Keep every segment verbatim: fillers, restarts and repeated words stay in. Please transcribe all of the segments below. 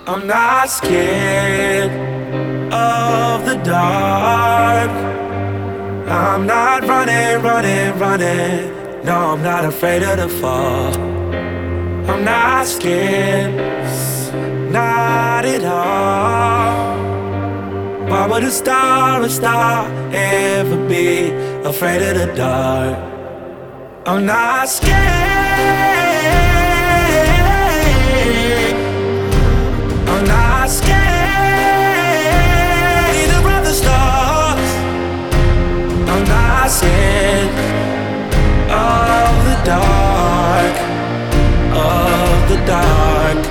I'm not scared of the dark. I'm not running, running, running. No, I'm not afraid of the fall. I'm not scared, not at all. Why would a star, a star ever be afraid of the dark? I'm not scared. I'm not scared either of the stars. I'm not scared of the dark, of the dark.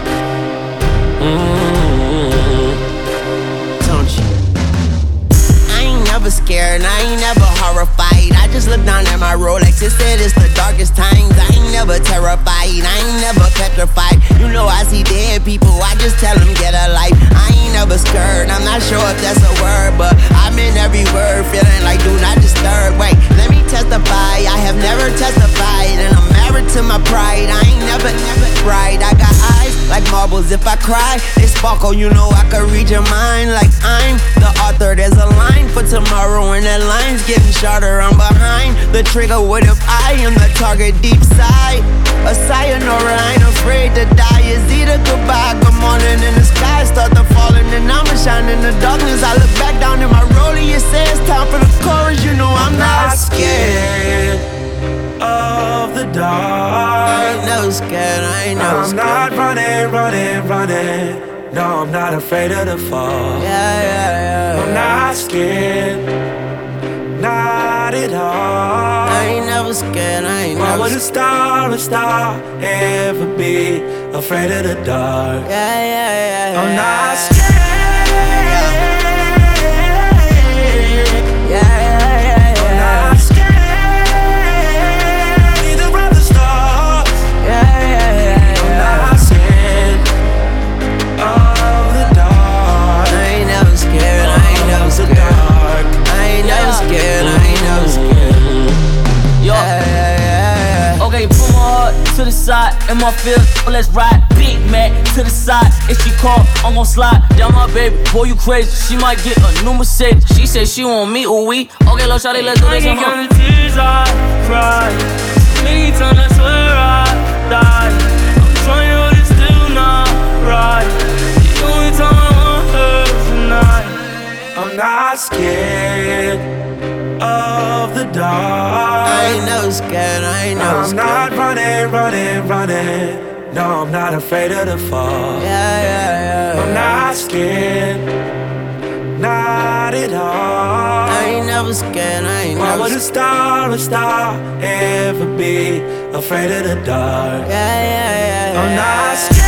Mm-hmm. Don't you? I ain't never scared, I ain't never horrified. I just look down at my Rolex, it said it's the darkest times. I ain't never terrified, I ain't never petrified. You know I see dead people, I just tell them get a life. I ain't never scared, I'm not sure if that's a word, but I'm in every word, feeling like do not disturb. Wait, let me testify, I have never testified, and I'm married to my pride. I ain't never, never bright. I got eyes like marbles, if I cry, they sparkle. You know I can read your mind like I'm the author. There's a line for tomorrow, and that line's getting shorter. I'm behind the trigger, what if I am the target deep side? A sayonara, I ain't afraid to die. It's either goodbye, good morning, and the sky start to falling, and I'ma shine in the darkness. I look back down in my rollie, it says time for the chorus. You know I'm, I'm not scared of the dark. I ain't never scared, I ain't never I'm scared. not running, running, running. No, I'm not afraid of the fall. Yeah, yeah, yeah. I'm not scared, not at all. I ain't never scared, I ain't Why never would a star, a star ever be afraid of the dark? Yeah, yeah, yeah, yeah. I'm not scared. Yeah, yeah, yeah, yeah. I'm not scared either of the stars. Yeah, yeah, yeah, I'm yeah. not scared of the dark. I ain't never scared, I ain't never scared. I ain't never scared, I ain't never scared. Yo. Yeah, yeah, yeah. Okay, put my heart to the side, in my field, well, let's ride. Big Mac to the side, if she call, I'm gon' slide down my baby. Boy, you crazy, she might get a new Mercedes. She said she want me, ooh we. Okay, little shawty, let's do this. I can't count the tears I cry. Many times I swear I died. I'm trying, but it's still not right. The only time I want her tonight. I'm not scared of the dark. I ain't never scared, I ain't never I'm scared. not running, running, running. No, I'm not afraid of the fall. Yeah, yeah, yeah. I'm not scared, not at all. I ain't never scared, I ain't Why never would a scared. star, a star ever be afraid of the dark? Yeah, yeah, yeah, yeah. I'm not scared.